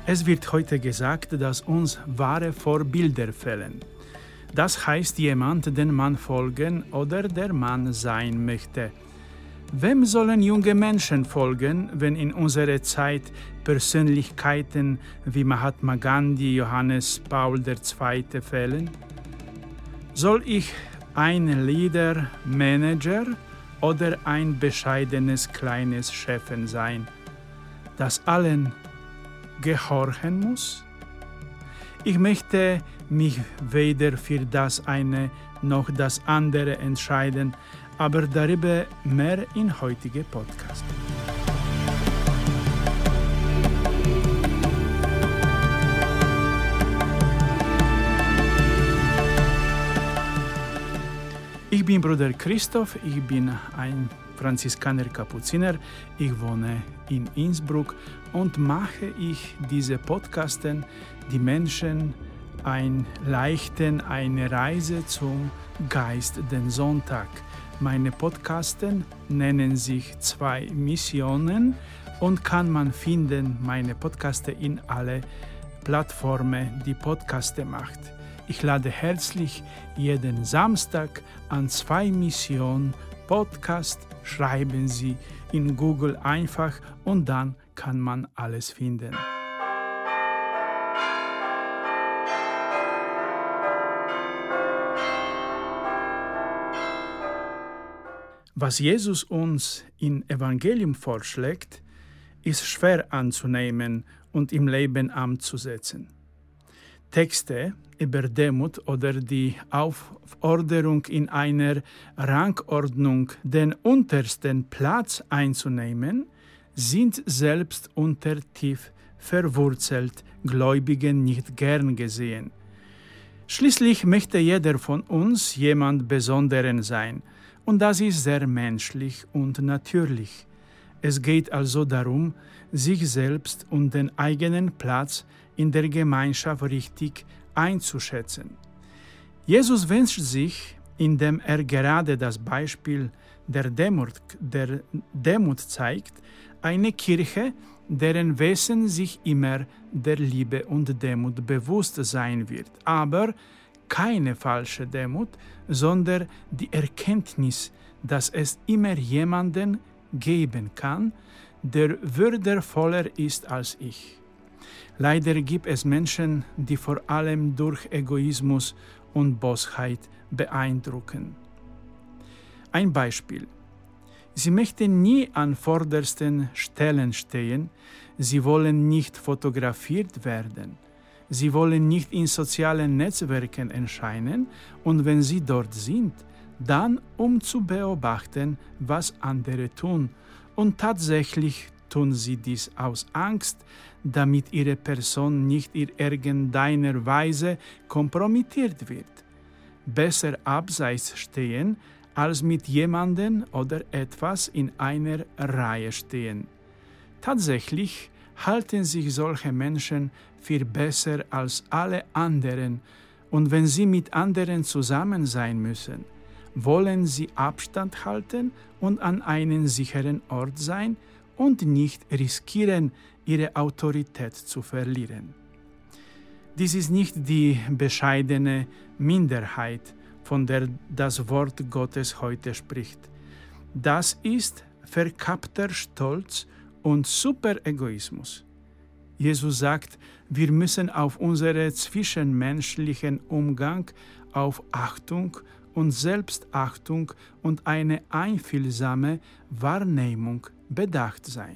Es wird heute gesagt, dass uns wahre Vorbilder fehlen. Das heißt jemand, dem man folgen oder der man sein möchte. Wem sollen junge Menschen folgen, wenn in unserer Zeit Persönlichkeiten wie Mahatma Gandhi, Johannes Paul II. Fehlen? Soll ich ein Leader, Manager oder ein bescheidenes kleines Chefin sein, das allen gehorchen muss? Ich möchte mich weder für das eine noch das andere entscheiden, aber darüber mehr in heutigem Podcast. Ich bin Bruder Christoph, ich bin ein Franziskaner-Kapuziner, ich wohne in Innsbruck und mache diese Podcasten, die Menschen eine Reise zum Geist, den Sonntag. Meine Podcasten nennen sich 2 Missionen und kann man finden, meine Podcaste in alle Plattformen, die Podcaste macht. Ich lade herzlich jeden Samstag an 2 Missionen Podcast. Schreiben Sie in Google einfach und dann kann man alles finden. Was Jesus uns im Evangelium vorschlägt, ist schwer anzunehmen und im Leben umzusetzen. Texte über Demut oder die Aufforderung, in einer Rangordnung den untersten Platz einzunehmen, sind selbst unter tief verwurzelt Gläubigen nicht gern gesehen. Schließlich möchte jeder von uns jemand Besonderen sein, und das ist sehr menschlich und natürlich. Es geht also darum, sich selbst und den eigenen Platz in der Gemeinschaft richtig einzuschätzen. Jesus wünscht sich, indem er gerade das Beispiel der Demut zeigt, eine Kirche, deren Wesen sich immer der Liebe und Demut bewusst sein wird, aber keine falsche Demut, sondern die Erkenntnis, dass es immer jemanden geben kann, der würdevoller ist als ich. Leider gibt es Menschen, die vor allem durch Egoismus und Bosheit beeindrucken. Ein Beispiel. Sie möchten nie an vordersten Stellen stehen, sie wollen nicht fotografiert werden. Sie wollen nicht in sozialen Netzwerken erscheinen und wenn sie dort sind, dann um zu beobachten, was andere tun. Und tatsächlich tun sie dies aus Angst, damit ihre Person nicht in irgendeiner Weise kompromittiert wird. Besser abseits stehen, als mit jemandem oder etwas in einer Reihe stehen. Tatsächlich halten sich solche Menschen für besser als alle anderen, und wenn sie mit anderen zusammen sein müssen, wollen sie Abstand halten und an einem sicheren Ort sein und nicht riskieren, ihre Autorität zu verlieren. Dies ist nicht die bescheidene Minderheit, von der das Wort Gottes heute spricht. Das ist verkappter Stolz und Superegoismus. Jesus sagt, wir müssen auf unseren zwischenmenschlichen Umgang auf Achtung und Selbstachtung und eine einfühlsame Wahrnehmung bedacht sein.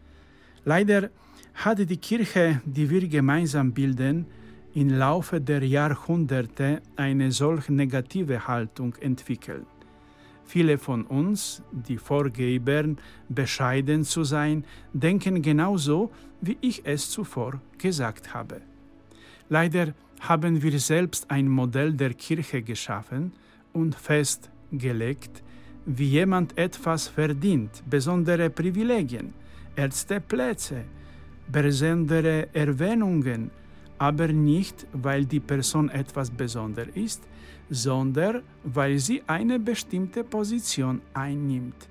Leider hat die Kirche, die wir gemeinsam bilden, im Laufe der Jahrhunderte eine solch negative Haltung entwickelt. Viele von uns, die vorgeben, bescheiden zu sein, denken genauso, wie ich es zuvor gesagt habe. Leider haben wir selbst ein Modell der Kirche geschaffen und festgelegt, wie jemand etwas verdient, besondere Privilegien, Ärzteplätze, besondere Erwähnungen, aber nicht, weil die Person etwas Besonderes ist, sondern weil sie eine bestimmte Position einnimmt.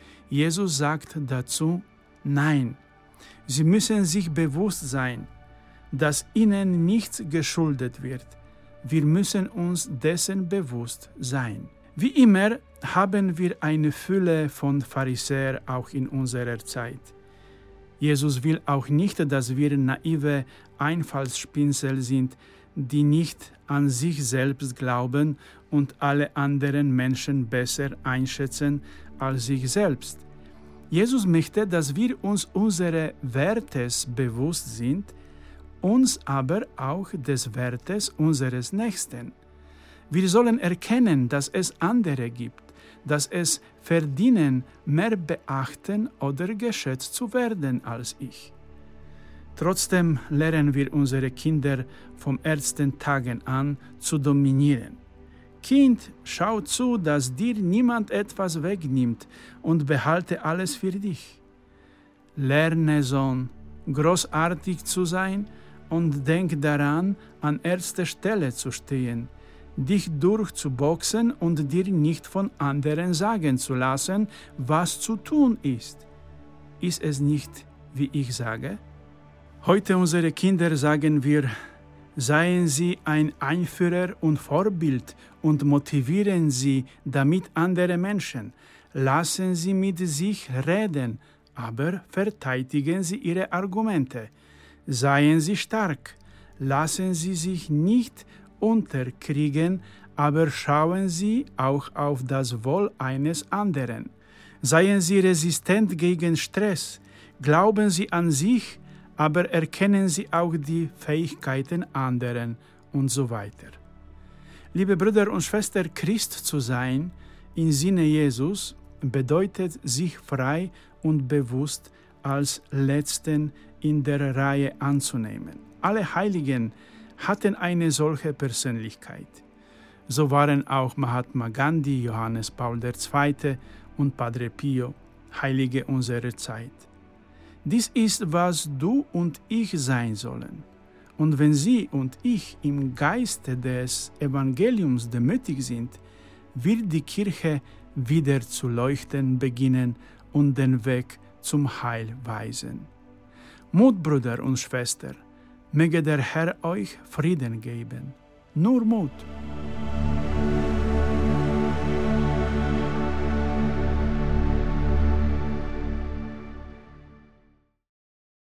Jesus sagt dazu, nein, sie müssen sich bewusst sein, dass ihnen nichts geschuldet wird. Wir müssen uns dessen bewusst sein. Wie immer haben wir eine Fülle von Pharisäern auch in unserer Zeit. Jesus will auch nicht, dass wir naive Einfallspinsel sind, die nicht an sich selbst glauben und alle anderen Menschen besser einschätzen als sich selbst. Jesus möchte, dass wir uns unseres Wertes bewusst sind, uns aber auch des Wertes unseres Nächsten. Wir sollen erkennen, dass es andere gibt, dass es verdienen, mehr beachten oder geschätzt zu werden als ich. Trotzdem lernen wir unsere Kinder vom ersten Tagen an zu dominieren. Kind, schau zu, dass dir niemand etwas wegnimmt und behalte alles für dich. Lerne, Sohn, großartig zu sein und denk daran, an erster Stelle zu stehen, dich durchzuboxen und dir nicht von anderen sagen zu lassen, was zu tun ist. Ist es nicht, wie ich sage? Heute unsere Kinder sagen wir, seien Sie ein Einführer und Vorbild und motivieren Sie damit andere Menschen. Lassen Sie mit sich reden, aber verteidigen Sie Ihre Argumente. Seien Sie stark, lassen Sie sich nicht unterkriegen, aber schauen Sie auch auf das Wohl eines anderen. Seien Sie resistent gegen Stress, glauben Sie an sich, aber erkennen Sie auch die Fähigkeiten anderen und so weiter. Liebe Brüder und Schwestern, Christ zu sein im Sinne Jesus bedeutet, sich frei und bewusst als Letzten in der Reihe anzunehmen. Alle Heiligen hatten eine solche Persönlichkeit. So waren auch Mahatma Gandhi, Johannes Paul II. Und Padre Pio, Heilige unserer Zeit. Dies ist, was du und ich sein sollen. Und wenn Sie und ich im Geiste des Evangeliums demütig sind, wird die Kirche wieder zu leuchten beginnen und den Weg zum Heil weisen. Mut, Brüder und Schwestern, möge der Herr euch Frieden geben. Nur Mut.